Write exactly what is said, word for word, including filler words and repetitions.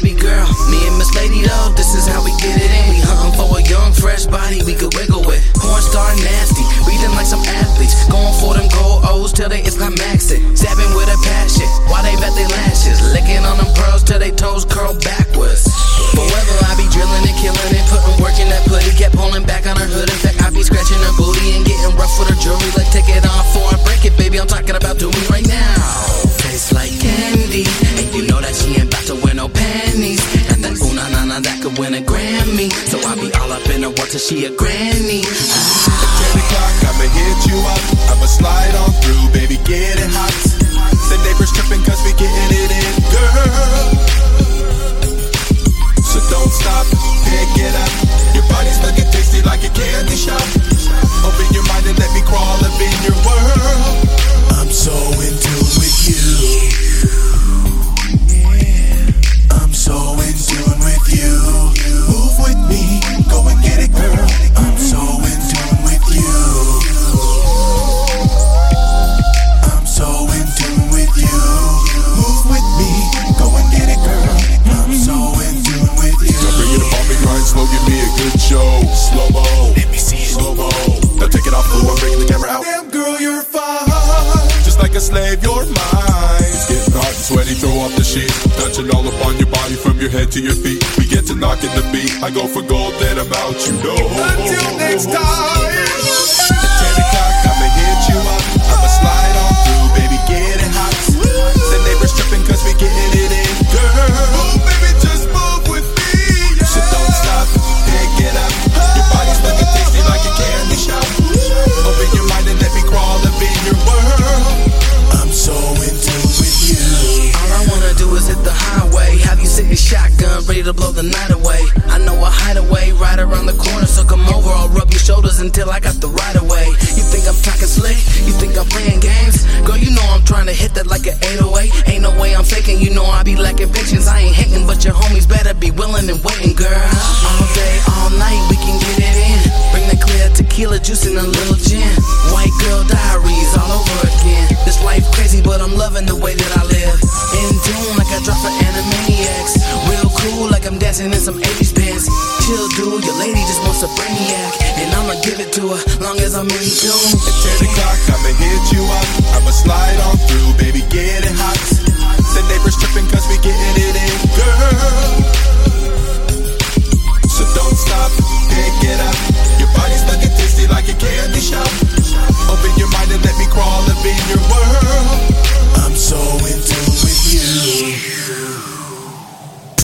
baby girl. Me and Miss Lady though, this is how we get it in. We hunting for a young, fresh body we could wiggle with. Porn star nasty, breathing like some athletes. Going for them gold O's till they it's not maxing. Stabbing with a passion, while they bet their lashes. Licking on them pearls till they toes curl backwards. Forever I be drilling and killing and putting work in that putty. Kept pulling back on her hood, in fact I be scratching her booty and getting rough with her jewelry. Like take it off for I break it, baby, I'm talking about do me right now. Tastes like candy, and you know that she ain't about to wear no panties. And that ooh na na na that could win a Grammy. So I be all up in her world till she a granny. Ah. At ten o'clock I'ma hit you up, I'ma slide on through, baby, get it hot. The neighbors tripping cause we getting it in, girl. So don't stop, pick it up. Your body's looking tasty like a candy shop. Open your mind and let me crawl up in your world. I'm so in tune with you. I'm so in tune with you. Move with me, go and get it, girl. I'm so in tune with you. I'm so in tune with you. Move with me, go and get it, girl. I'm so in tune with you. Now bring it up on me, grind slow, give me a good show. Slow-mo, let me see it. Slow-mo, now take it off, blue, I'm bringing the camera out. Damn girl, you're fine. Just like a slave, you're mine. It's getting hot and sweaty, throw off the sheet. Touching all up on your body from your head to your feet. We get to knocking the beat. I go for gold, then I'm out, you know. Until next time. At ten o'clock, I'ma hit you up. I'ma slide on through, baby, get it hot. The neighbors tripping cause we getting it in, girl. Oh, baby, just move with me. Yeah. So don't stop, pick it up. Your body's looking tasty like a candy shop. Open your mind and let me crawl up in your world. I'm so in tune with you. All I wanna do is hit the highway. Have you sitting shotgun, ready to blow the night away. I know a hideaway right around the corner, so come over, I'll rub your shoulders until I got the right away. You think I'm talking slick? You think I'm playing games? Girl, you know I'm trying to hit that like an eight oh eight. Ain't no way I'm faking, you know I be lacking patience. I ain't hating, but your homies better be willing and waiting, girl. All day, all night, we can get it in. Bring the clear tequila juice and a little gin. White girl diaries all over again. This life crazy, but I'm loving the way that I live. In tune like I drop for Animaniacs. Real cool like I'm dancing in some eighties bands. Chill dude, your lady just wants a brainiac, and I'ma give it to her long as I'm in tune. At ten o'clock I'ma hit you up, I'ma slide on through, baby, get it hot. The neighbors tripping cause we getting it in, girl. So don't stop,